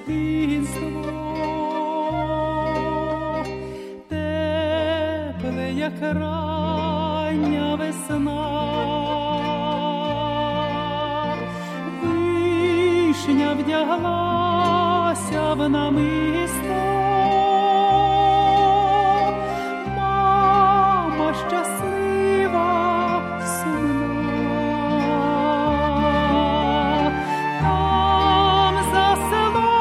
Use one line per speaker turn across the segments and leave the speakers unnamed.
дитинство, тепле, як рання весна, вишня вдяглася в намисто, мама щаслива, сумна, там за село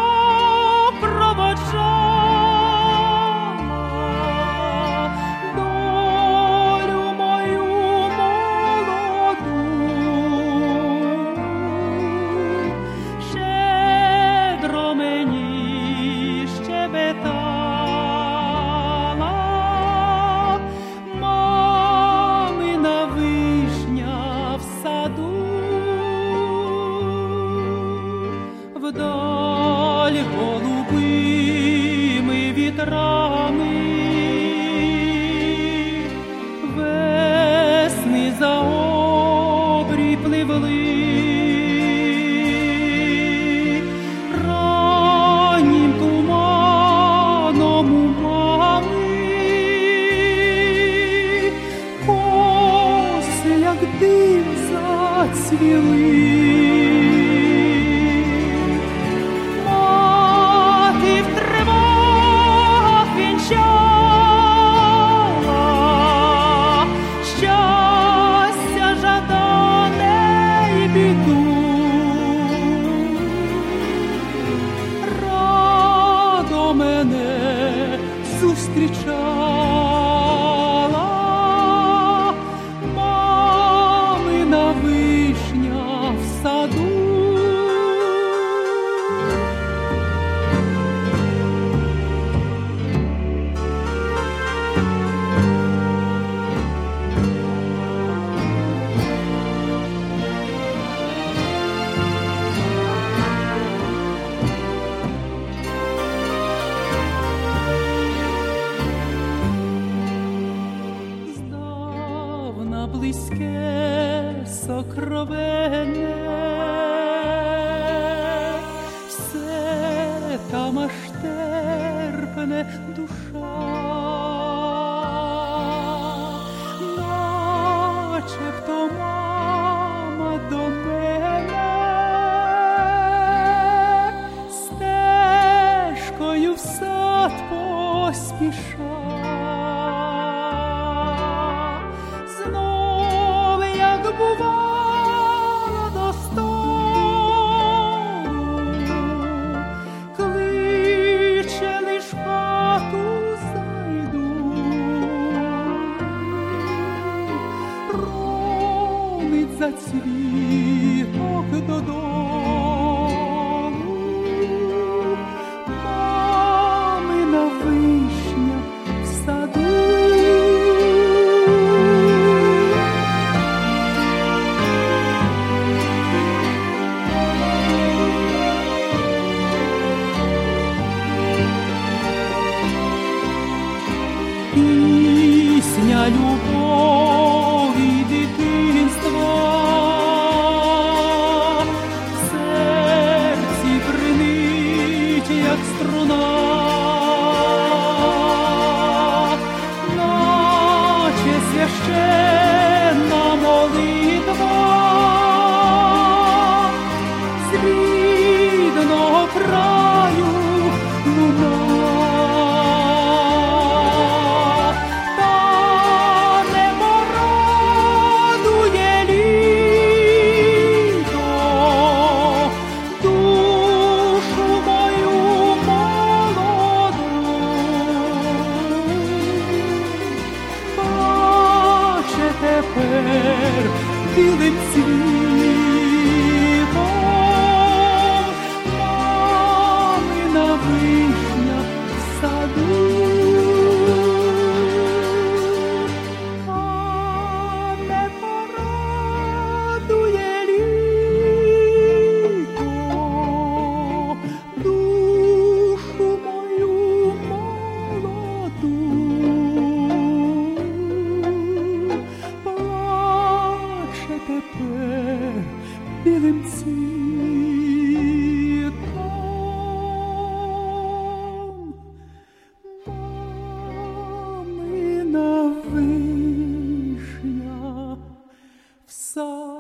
проводжала долю мою молоду, щедро мені щебетала мамина вишня в саду. Вдаль голубими вітрами весни за обрій пливли, раннім туманом у мами коси, як дим, зацвіли. Мати в тривогах вінчала щастя жадане й біду. Радо мене зустрічала мамина вишня в саду. Здавна близьке, сокровенне, все там аж терпне душа, начебто мама до мене стежкою в сад поспіша. Знов, як бувало, до столу кличе, лиш в хату зайду, ронить зацвіток додолу мамина вишня в саду. Пісня любові дитинства в серці бринить, як струна, наче священна молитва з рідного краю луна. Тепер білим цвітом мамина вишня в саду. А не порадує літо душу мою молоду. Тепер білим цвітом все